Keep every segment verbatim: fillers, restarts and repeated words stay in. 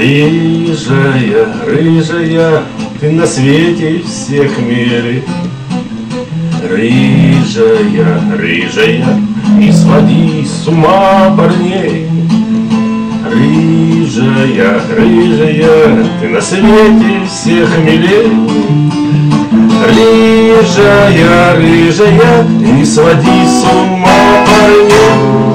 Рыжая, рыжая, ты на свете всех милей. Рыжая, рыжая, не своди с ума парней. Рыжая, рыжая, ты на свете всех милей. Рыжая, рыжая, не своди с ума парней.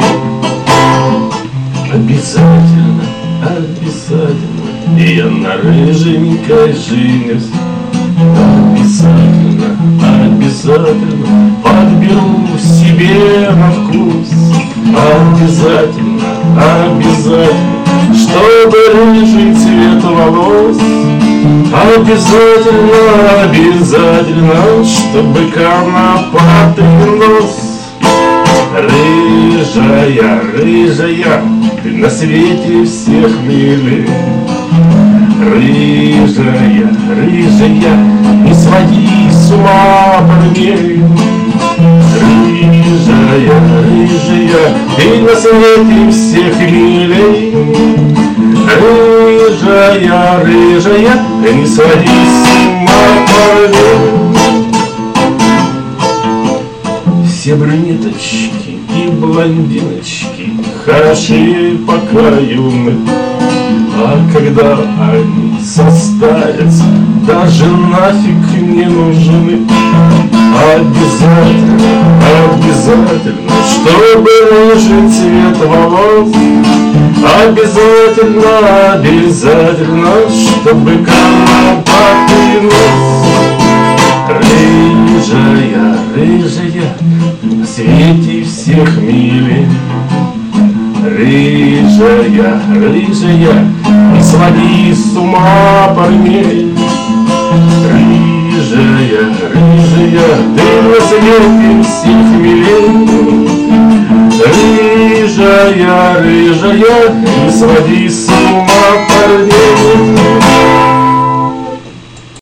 Обязательно, обязательно я на рыженькой женюсь. Обязательно, обязательно подберу себе на вкус. Обязательно, обязательно, чтобы рыжий цвет волос. Обязательно, обязательно, чтобы конопатый нос. Рыжая, рыжая, ты на свете всех милей. Рыжая, рыжая, не своди с ума парней. Рыжая, рыжая, ты на свете всех милей. Рыжая, рыжая, не своди с ума парней. Все брюнеточки и блондиночки хороши пока юны, а когда они состарятся, даже нафиг не нужны. Обязательно, обязательно, чтобы рыжий цвет волос. Обязательно, обязательно, чтобы конопатый нос. Рыжая, рыжая, на свете всех милей. Рыжая, рыжая, не своди с ума парней. Рыжая, рыжая, ты на свете всех милей. Рыжая, рыжая, не своди с